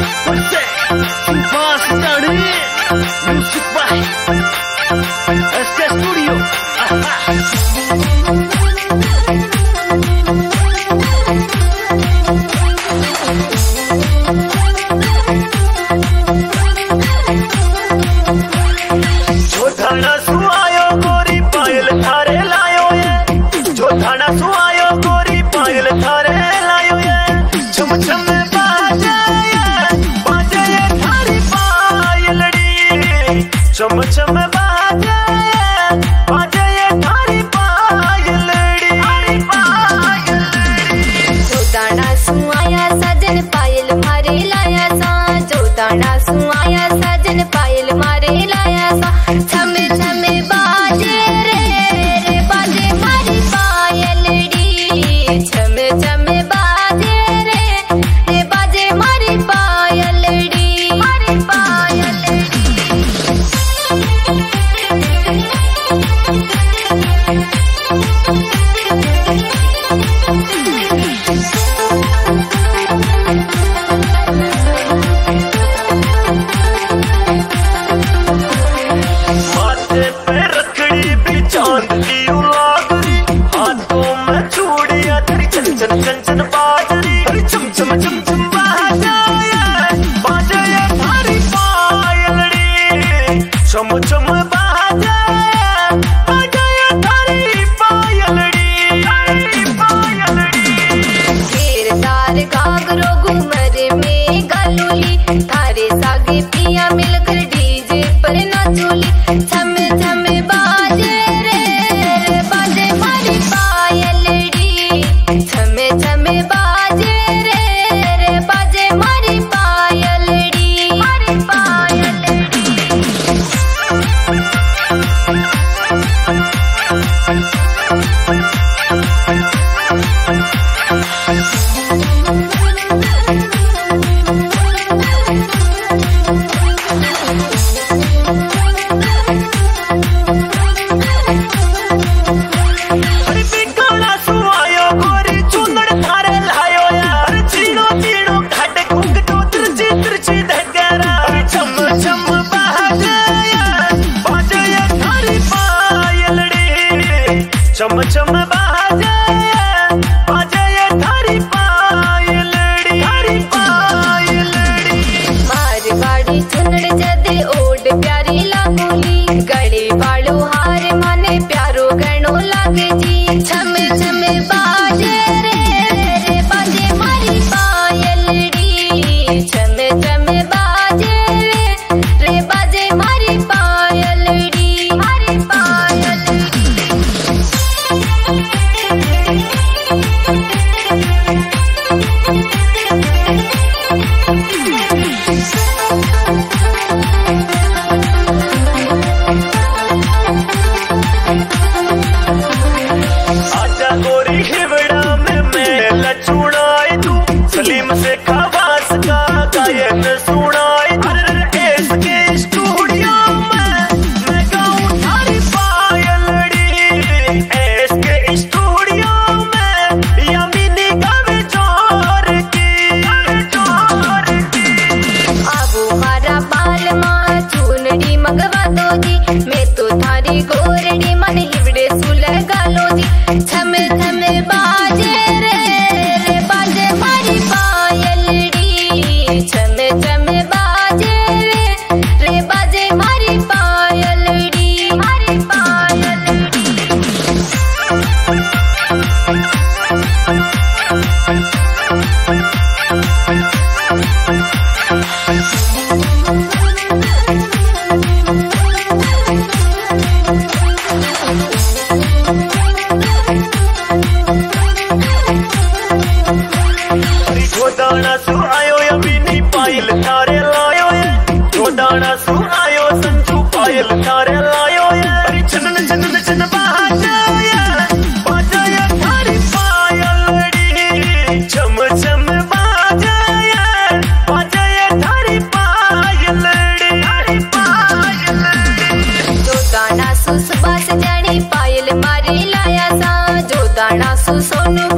चम चम बाजे बाजे ये थारी पायलड़ी जो दाना सुआया सजन पायल मारे लाया सा जो दाना सुआया सजन पायल मारे लाया सा छम छम बाजे रे बाजे मारी पायलड़ी छम छम बाजे रे बाजे मारी पायलड़ी चन चन चन बाजरी चम चम चम चम बाजे बाजे ये थारी पायलड़ी चम चम बाजे बाजे ये थारी पायलड़ी फिर तार घाघरो घूमर में गलोली थारे सागे पिया मिलकर डीजे पर नाचोली छम छम बाजे रे बाजे मारी पायलड़ी छम छम बाजे रे बाजे मारी पायलड़ी चम चम बाजे बाजे ये थारी पायलड़ी मारवाड़ी चुनड़ जदे ओड प्यारी लागोली गले वालो हार माने प्यारो गणो लागे जी छम छम बाजे रे बाजे मारी पायलड़ी छम छम बाजे रे बाजे मारी पायलड़ी आजा गोरी हिवड़ा में मैं लचुड़ाई तू सलीम से खवास का गायन सुनाई इसके स्टूडियो में मैं गाऊं थारी पायलड़ी इसके स्टूडियो में यमीनी गावे जोर की आबो मारा बाल माँ चूनड़ी मंगवा दो जी मैं तो थारी गोरड़ी मन हिवड़े सुलगा लो जी छम छम बाजे रे बाजे मारी पायलड़ी छम छम बाजे रे बाजे मारी पायलड़ी दाना सु आयो यमीनी पायल थारे लायो दाना सु आयो संजू पायल थारे लायो चनन चनन चन बाजे बाजे थारी पायलड़ी चम चम बाजे बाजे थारी पायलड़ी जो दाना सु सुबह से जानी पायल मारी लाया सा जो दाना सु सोनू